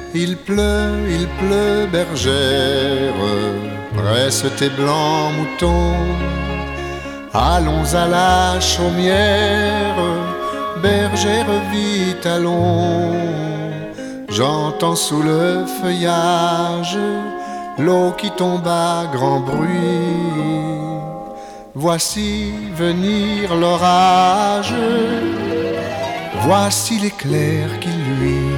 il pleut, bergère, presse tes blancs moutons. Allons à la chaumière, bergère, vite allons. J'entends sous le feuillage l'eau qui tombe à grand bruit. Voici venir l'orage, voici l'éclair qui luit.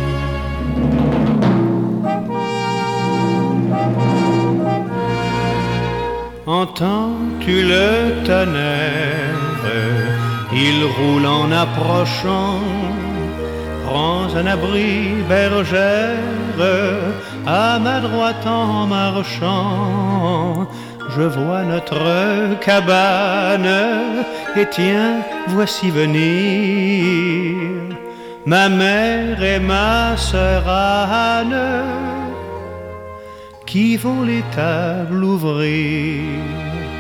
Entends-tu le tonnerre? Il roule en approchant. Prends un abri, bergère, à ma droite en marchant. Je vois notre cabane, et tiens, voici venir ma mère et ma sœur Anne, qui vont les tables ouvrir.